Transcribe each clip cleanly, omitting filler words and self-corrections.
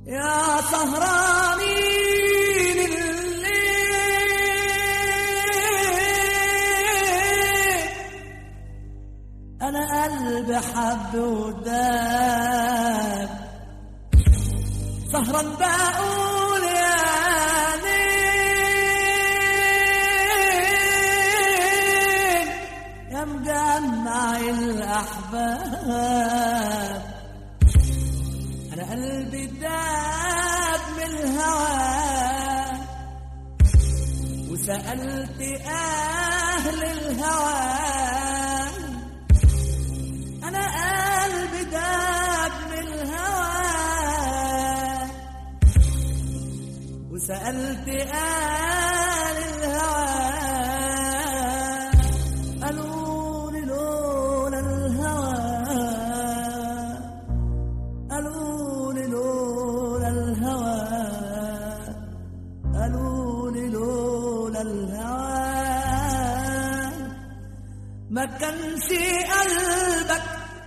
يا سهرانين الليل، أنا قلبي حب وداب، سهران بقول يا ليل يا مجمع الأحباب. أنا قلبي داب من الهوى وسألت أهل الهوى، أنا قلبي داب من الهوى وسألت أهل الهوى، قالوا لي لولا الهوى، قالوا لي لولا الهوى، قالوا لي لولا الهوى ما كانش قلبك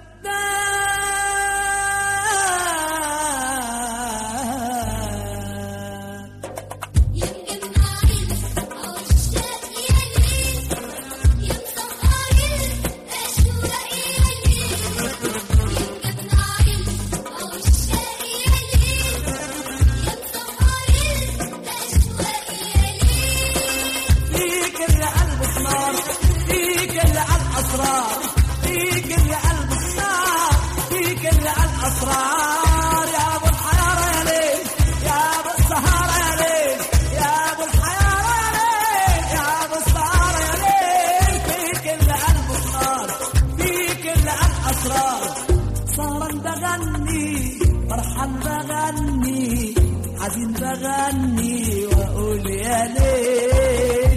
أسرار يا أبو الحيارة يا ليل، يا أبو السهارة يا ليل، يا أبو الحيارة يا ليل، يا أبو السهارة يا ليل، فيك اللي قلبه نار، فيك اللي قلب أسرار. سهران بغني فرحان بغني حزين بغني وأقول يا ليل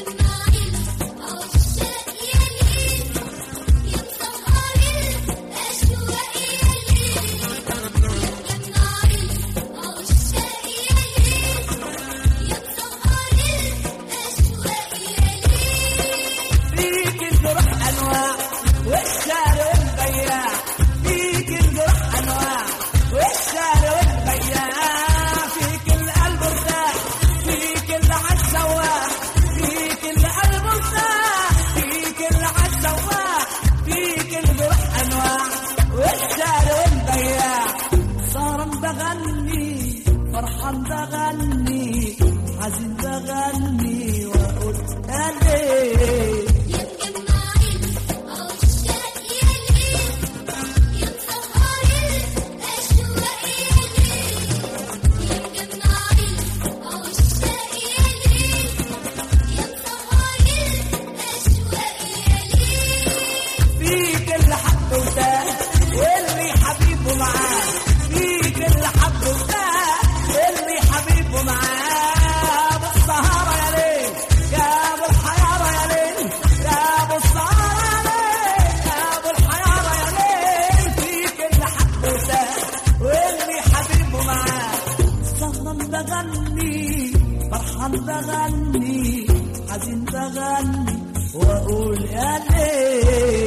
فرحان بغني حزين بغني وأقول يا ليل فيك اللي حب وتاه واللي حبيبه معاه، فيك اللي حب وتاه اللي حبيبه معاه. أبو السهارة يا ليل، يا أبو الحيارة يا ليل، يا أبو السهارة يا ليل، يا أبو الحيارة يا ليل، فيك اللي حب وتاه واللي حبيبه معاه. سهران بغني فرحان بغني حزين بغني وأقول يا ليل